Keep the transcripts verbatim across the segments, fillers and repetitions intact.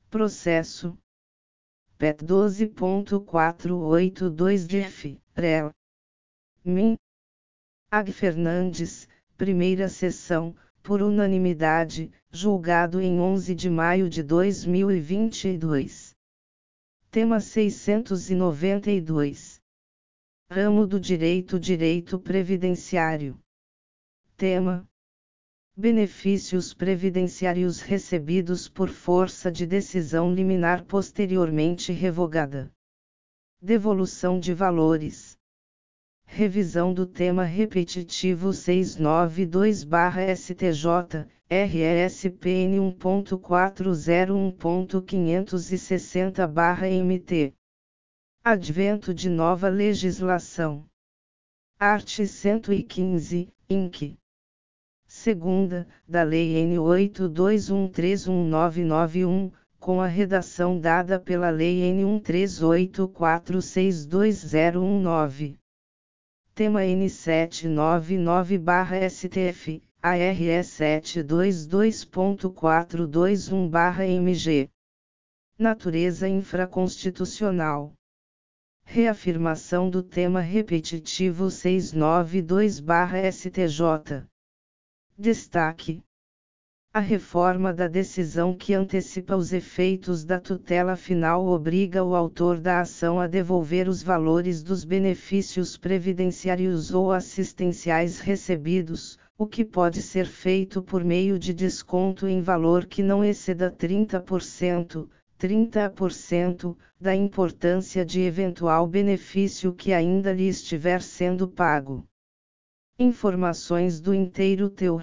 Processo P E T doze ponto quatrocentos e oitenta e dois D F, R E L. Min. A G. Fernandes, primeira sessão, por unanimidade, julgado em onze de maio de dois mil e vinte e dois. Tema seiscentos e noventa e dois. Ramo do Direito Direito Previdenciário. Tema: benefícios previdenciários recebidos por força de decisão liminar posteriormente revogada. Devolução de valores. Revisão do tema repetitivo seiscentos e noventa e dois barra S T J, R E S P N um ponto quatrocentos e um ponto quinhentos e sessenta barra M T. Advento de nova legislação. Art. cento e quinze, Inc. Segunda, da Lei N oito dois um três um nove nove um, com a redação dada pela Lei N um três oito quatro seis dois zero um nove. Tema N setecentos e noventa e nove barra S T F, A R E setecentos e vinte e dois ponto quatrocentos e vinte e um barra M G. Natureza infraconstitucional. Reafirmação do tema repetitivo seiscentos e noventa e dois barra S T J. Destaque: a reforma da decisão que antecipa os efeitos da tutela final obriga o autor da ação a devolver os valores dos benefícios previdenciários ou assistenciais recebidos, o que pode ser feito por meio de desconto em valor que não exceda trinta por cento, trinta por cento, da importância de eventual benefício que ainda lhe estiver sendo pago. Informações do inteiro teor.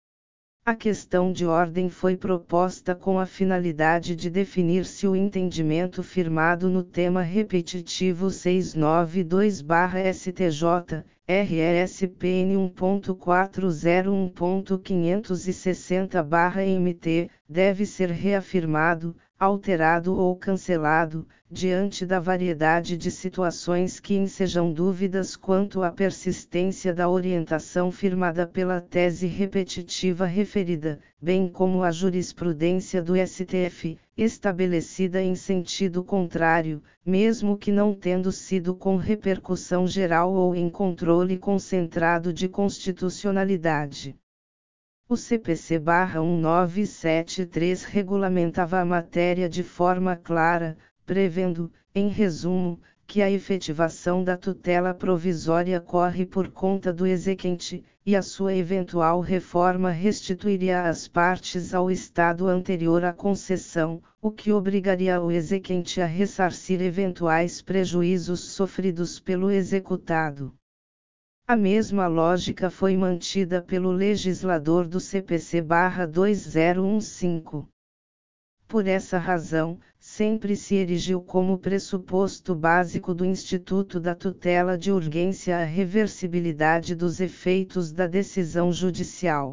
A questão de ordem foi proposta com a finalidade de definir se o entendimento firmado no tema repetitivo seiscentos e noventa e dois barra S T J, R E S P N um ponto quatrocentos e um ponto quinhentos e sessenta barra M T, deve ser reafirmado, alterado ou cancelado, diante da variedade de situações que ensejam dúvidas quanto à persistência da orientação firmada pela tese repetitiva referida, bem como a jurisprudência do S T F, estabelecida em sentido contrário, mesmo que não tendo sido com repercussão geral ou em controle concentrado de constitucionalidade. O C P C barra um nove sete três regulamentava a matéria de forma clara, prevendo, em resumo, que a efetivação da tutela provisória corre por conta do exequente, e a sua eventual reforma restituiria as partes ao estado anterior à concessão, o que obrigaria o exequente a ressarcir eventuais prejuízos sofridos pelo executado. A mesma lógica foi mantida pelo legislador do C P C barra dois mil quinze. Por essa razão, sempre se erigiu como pressuposto básico do Instituto da Tutela de Urgência a reversibilidade dos efeitos da decisão judicial.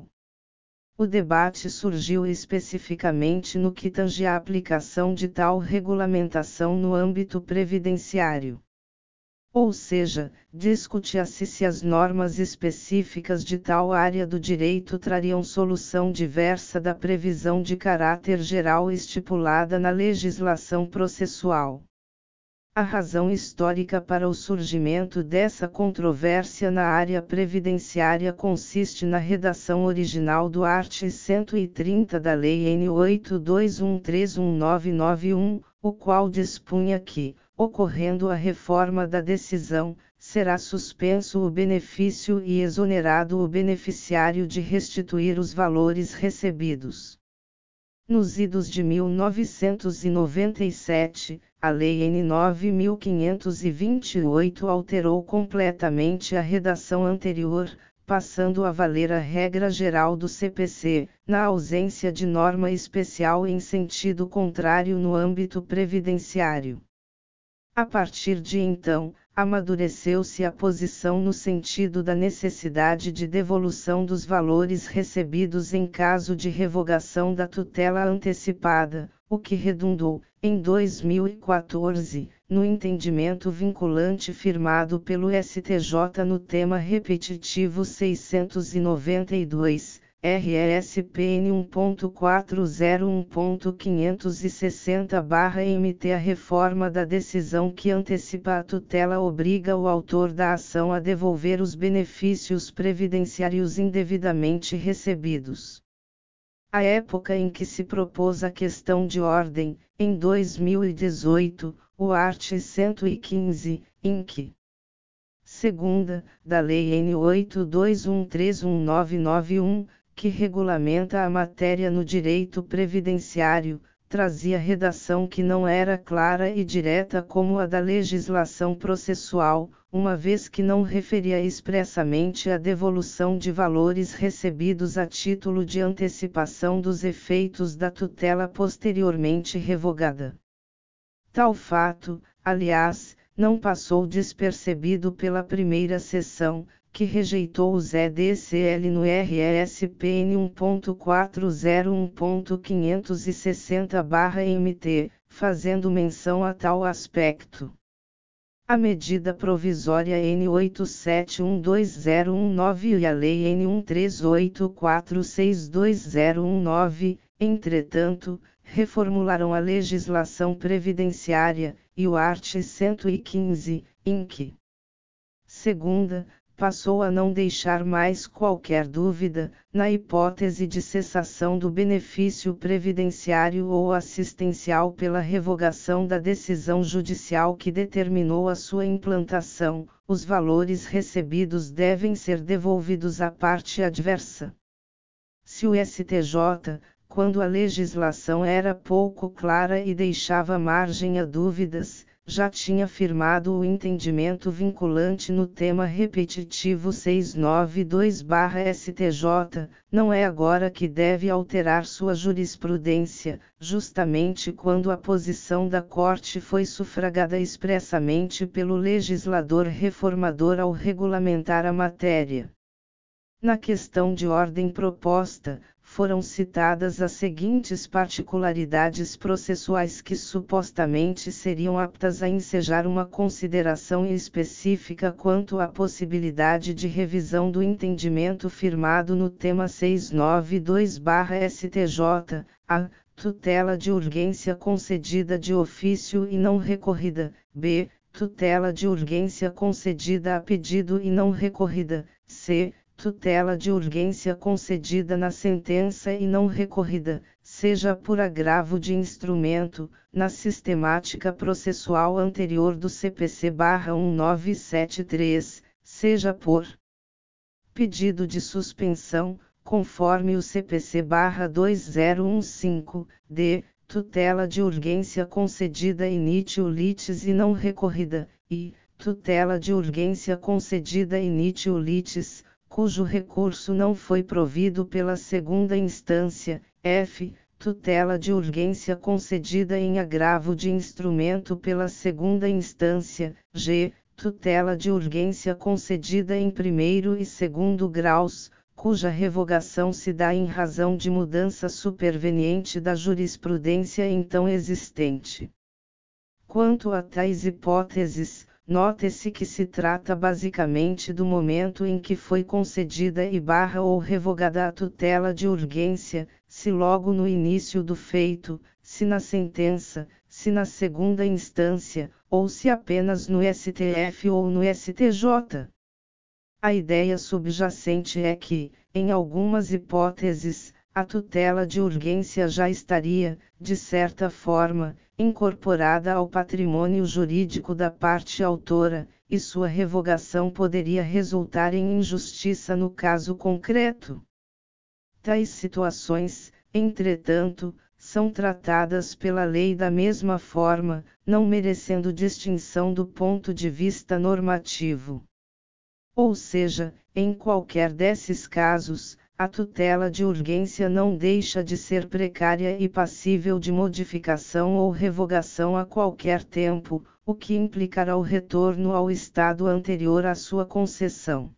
O debate surgiu especificamente no que tange à aplicação de tal regulamentação no âmbito previdenciário. Ou seja, discutia-se se as normas específicas de tal área do direito trariam solução diversa da previsão de caráter geral estipulada na legislação processual. A razão histórica para o surgimento dessa controvérsia na área previdenciária consiste na redação original do artigo cento e trinta da Lei N oito dois um três um nove nove um, o qual dispunha que, ocorrendo a reforma da decisão, será suspenso o benefício e exonerado o beneficiário de restituir os valores recebidos. Nos idos de mil novecentos e noventa e sete, a Lei N nove mil quinhentos e vinte e oito alterou completamente a redação anterior, passando a valer a regra geral do C P C, na ausência de norma especial em sentido contrário no âmbito previdenciário. A partir de então, amadureceu-se a posição no sentido da necessidade de devolução dos valores recebidos em caso de revogação da tutela antecipada, o que redundou, em dois mil e quatorze, no entendimento vinculante firmado pelo S T J no tema repetitivo seiscentos e noventa e dois, R S P N um ponto quatro zero um ponto quinhentos e sessenta barra M T. A reforma da decisão que antecipa a tutela obriga o autor da ação a devolver os benefícios previdenciários indevidamente recebidos. A época em que se propôs a questão de ordem, em dois mil e dezoito, o art. cento e quinze, inc. Segunda, da Lei N oito dois um três um nove nove um, que regulamenta a matéria no direito previdenciário, trazia redação que não era clara e direta como a da legislação processual, uma vez que não referia expressamente a devolução de valores recebidos a título de antecipação dos efeitos da tutela posteriormente revogada. Tal fato, aliás, não passou despercebido pela primeira sessão, que rejeitou os E D C L no R S P N um ponto quatro zero um ponto quinhentos e sessenta barra M T, fazendo menção a tal aspecto. A medida provisória N oito sete um dois zero um nove e a Lei N um três oito quatro seis dois zero um nove, entretanto, reformularam a legislação previdenciária, e o art. cento e quinze, inc. Segunda, passou a não deixar mais qualquer dúvida, na hipótese de cessação do benefício previdenciário ou assistencial pela revogação da decisão judicial que determinou a sua implantação, os valores recebidos devem ser devolvidos à parte adversa. Se o S T J, quando a legislação era pouco clara e deixava margem a dúvidas, já tinha firmado o entendimento vinculante no tema repetitivo seiscentos e noventa e dois barra S T J, não é agora que deve alterar sua jurisprudência, justamente quando a posição da Corte foi sufragada expressamente pelo legislador reformador ao regulamentar a matéria. Na questão de ordem proposta, foram citadas as seguintes particularidades processuais que supostamente seriam aptas a ensejar uma consideração específica quanto à possibilidade de revisão do entendimento firmado no tema seiscentos e noventa e dois barra S T J, a. Tutela de urgência concedida de ofício e não recorrida, b. Tutela de urgência concedida a pedido e não recorrida, c. Tutela de urgência concedida na sentença e não recorrida, seja por agravo de instrumento, na sistemática processual anterior do C P C barra um nove sete três, seja por pedido de suspensão, conforme o C P C barra dois zero um cinco, d. Tutela de urgência concedida initio litis e não recorrida, e. Tutela de urgência concedida initio litis, cujo recurso não foi provido pela segunda instância, f. Tutela de urgência concedida em agravo de instrumento pela segunda instância, g. Tutela de urgência concedida em primeiro e segundo graus, cuja revogação se dá em razão de mudança superveniente da jurisprudência então existente. Quanto a tais hipóteses, note-se que se trata basicamente do momento em que foi concedida e barra ou revogada a tutela de urgência, se logo no início do feito, se na sentença, se na segunda instância, ou se apenas no S T F ou no S T J. A ideia subjacente é que, em algumas hipóteses, a tutela de urgência já estaria, de certa forma, incorporada ao patrimônio jurídico da parte autora, e sua revogação poderia resultar em injustiça no caso concreto. Tais situações, entretanto, são tratadas pela lei da mesma forma, não merecendo distinção do ponto de vista normativo. Ou seja, em qualquer desses casos, a tutela de urgência não deixa de ser precária e passível de modificação ou revogação a qualquer tempo, o que implicará o retorno ao estado anterior à sua concessão.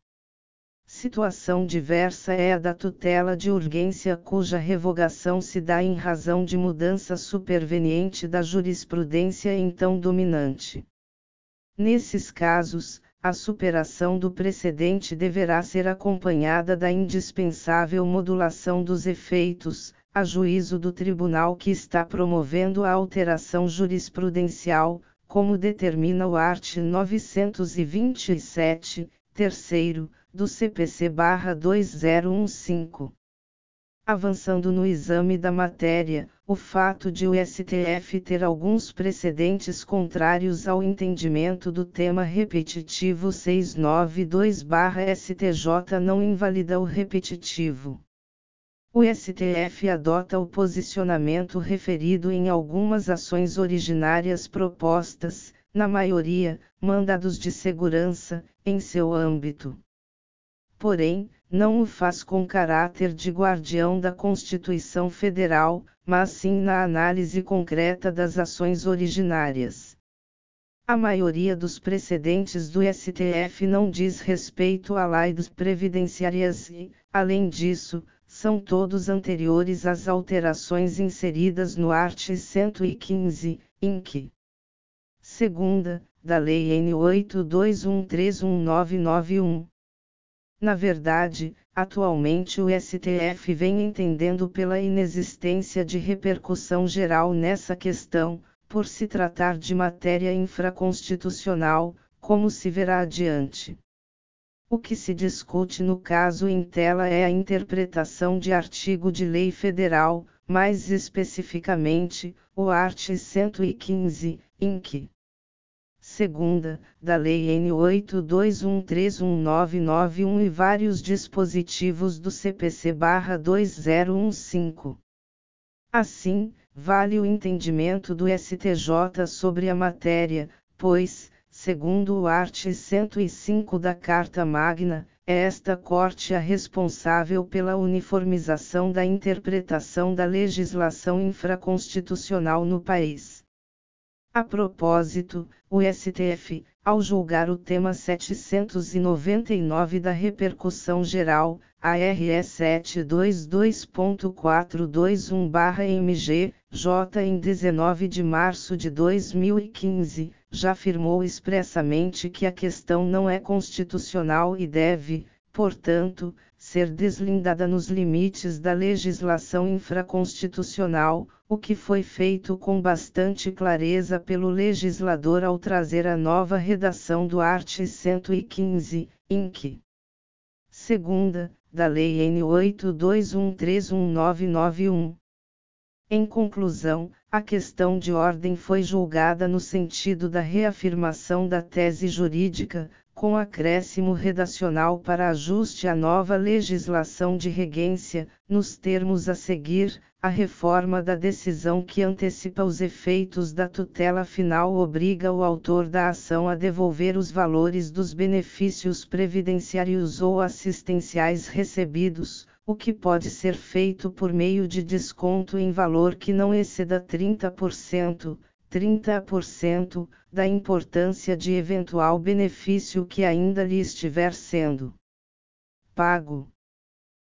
Situação diversa é a da tutela de urgência cuja revogação se dá em razão de mudança superveniente da jurisprudência então dominante. Nesses casos, a superação do precedente deverá ser acompanhada da indispensável modulação dos efeitos, a juízo do tribunal que está promovendo a alteração jurisprudencial, como determina o art. novecentos e vinte e sete, terceiro, do C P C barra dois mil quinze. Avançando no exame da matéria, o fato de o S T F ter alguns precedentes contrários ao entendimento do tema repetitivo seiscentos e noventa e dois barra S T J não invalida o repetitivo. O S T F adota o posicionamento referido em algumas ações originárias propostas, na maioria, mandados de segurança, em seu âmbito. Porém, não o faz com caráter de guardião da Constituição Federal, mas sim na análise concreta das ações originárias. A maioria dos precedentes do S T F não diz respeito a leis previdenciárias e, além disso, são todos anteriores às alterações inseridas no art. cento e quinze, inc. Segunda, da Lei N oito dois um três um nove nove um. Na verdade, atualmente o S T F vem entendendo pela inexistência de repercussão geral nessa questão, por se tratar de matéria infraconstitucional, como se verá adiante. O que se discute no caso em tela é a interpretação de artigo de lei federal, mais especificamente, o art. cento e quinze, inc. Segunda, da Lei N oito dois um três um nove nove um e vários dispositivos do C P C barra dois mil quinze. Assim, vale o entendimento do S T J sobre a matéria, pois, segundo o art. cento e cinco da Carta Magna, é esta Corte a responsável pela uniformização da interpretação da legislação infraconstitucional no país. A propósito, o S T F, ao julgar o tema setecentos e noventa e nove da repercussão geral, A R E sete dois dois ponto quatro dois um barra M G, J em dezenove de março de dois mil e quinze, já afirmou expressamente que a questão não é constitucional e deve, portanto, ser deslindada nos limites da legislação infraconstitucional, o que foi feito com bastante clareza pelo legislador ao trazer a nova redação do art. cento e quinze, inc. Segunda, da Lei N oito dois um três um nove nove um. Em conclusão, a questão de ordem foi julgada no sentido da reafirmação da tese jurídica, com acréscimo redacional para ajuste à nova legislação de regência, nos termos a seguir, a reforma da decisão que antecipa os efeitos da tutela final obriga o autor da ação a devolver os valores dos benefícios previdenciários ou assistenciais recebidos, o que pode ser feito por meio de desconto em valor que não exceda trinta por cento. trinta por cento, da importância de eventual benefício que ainda lhe estiver sendo pago.